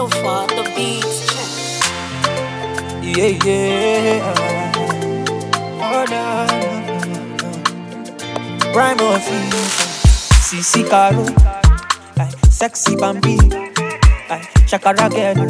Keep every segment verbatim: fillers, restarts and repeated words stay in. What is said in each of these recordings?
Alpha, the beats. Yeah, yeah. Oh, no, no, no. Prime of C C Caro, like sexy Bambi, like Shakara girl.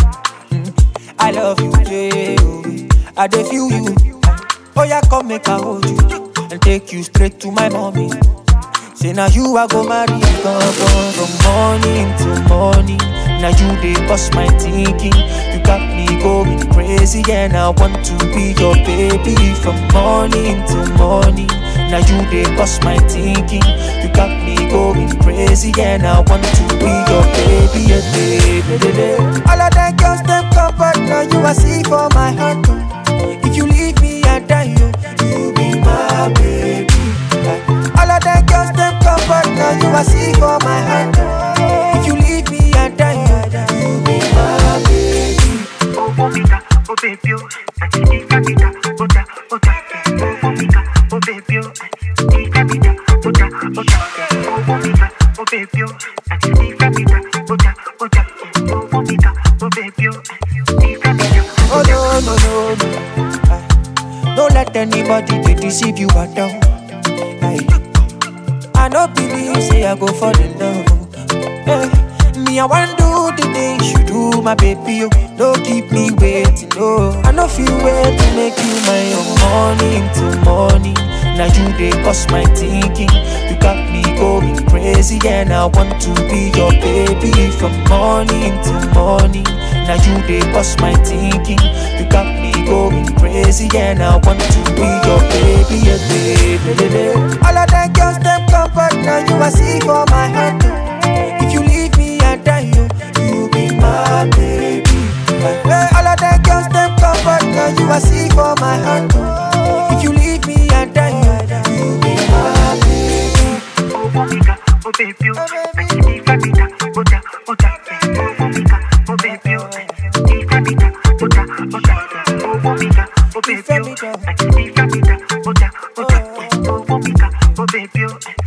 Mm, I love you, yeah. I dey feel you. Oh yeah, come make I hold you and take you straight to my mommy. Say now you I go marry, gone, gone from morning till morning. Now you dey bust my thinking. You got me going crazy and I want to be your baby from morning till morning. Now you dey bust my thinking. You got me going crazy and I want to be your baby, yeah, baby, baby. All of that girls them come, but now you I see for my heart. Oh. If you leave me I die, oh. You be my baby. All of that girls them come, but now you I see for my heart. Oh. If you leave me I die, oh. You be my baby. Oh, Monica, oh baby, oh, I see the capita, oh da, oh da. Oh, Monica, oh baby, oh, the capita, oh da, oh da. Oh, Monica, oh baby, oh, I see the capita, oh da, oh da. Oh, Monica, oh baby, oh, the capita. Oh no no no no, ah. Don't let anybody they deceive you at all. Aye. I no believe say I go fall in love. Hey. Me I want do the things you do, my baby. Oh. Don't keep me waiting, no. I no feel wait to make you my own morning till morning. Now you dey cost my thinking. You got me going crazy and I want to be your baby from morning till morning. Now you dey cost my thinking. You got me going crazy and I want to be your baby, yeah, baby, baby. All of that girls them come, but now you I see for my heart. Oh. If you leave me I die, oh. You be my baby. Hey, all of that girls them come, but now you I see for my heart. Oh. If you leave me I die, oh. You be my baby. Oh, Monica, oh baby, oh, I see the capita, oh da, oh da. Oh, Monica, oh baby, oh, the capita, oh da, oh da. Oh, Monica, oh baby, oh, I see the capita, oh da, oh da. Oh, Monica, oh baby, oh.